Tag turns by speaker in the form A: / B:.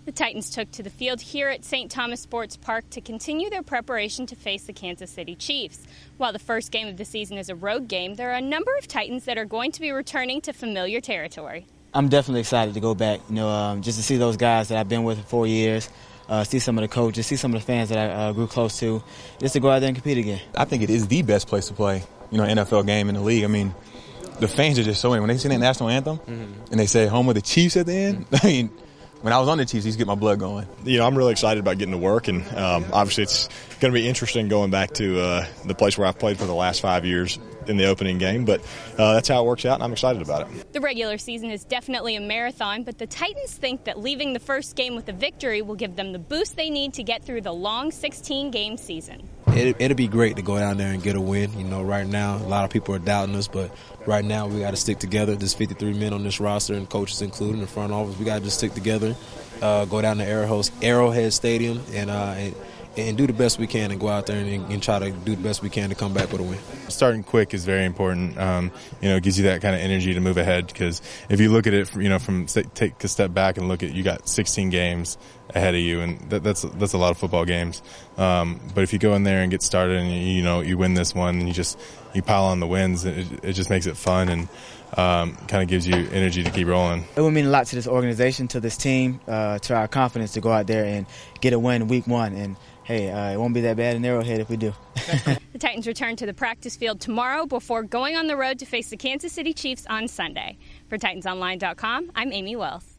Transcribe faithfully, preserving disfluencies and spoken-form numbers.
A: The Titans took to the field here at Saint Thomas Sports Park to continue their preparation to face the Kansas City Chiefs. While the first game of the season is a road game, there are a number of Titans that are going to be returning to familiar territory.
B: I'm definitely excited to go back, you know, um, just to see those guys that I've been with for four years, uh, see some of the coaches, see some of the fans that I uh, grew close to, just to go out there and compete again.
C: I think it is the best place to play, you know, N F L game in the league. I mean, the fans are just so in. When they sing that national anthem mm-hmm. and they say home of the Chiefs at the end, I mean, when I was on the Chiefs, I used to get my blood going.
D: You know, I'm really excited about getting to work, and um, obviously it's going to be interesting going back to uh, the place where I've played for the last five years in the opening game, but uh, that's how it works out, and I'm excited about it.
A: The regular season is definitely a marathon, but the Titans think that leaving the first game with a victory will give them the boost they need to get through the long sixteen-game season.
E: It, it'll be great to go down there and get a win. You know, right now, a lot of people are doubting us, but right now we got to stick together. There's fifty-three men on this roster, and coaches included in the front office. We got to just stick together, uh, go down to Arrowhead, Arrowhead Stadium, and, uh, and and do the best we can and go out there and, and try to do the best we can to come back with a win.
C: Starting quick is very important. Um, you know, it gives you that kind of energy to move ahead, because if you look at it, you know, from take a step back and look at, you got sixteen games ahead of you, and that, that's that's a lot of football games. Um, but if you go in there and get started and you, you know you win this one, and you just you pile on the wins, it, it just makes it fun and um, kind of gives you energy to keep rolling.
B: It would mean a lot to this organization, to this team, uh, to our confidence to go out there and get a win week one. And hey, uh, it won't be that bad in Arrowhead if we do.
A: The Titans return to the practice field tomorrow before going on the road to face the Kansas City Chiefs on Sunday. For Titans Online dot com, I'm Amy Wells.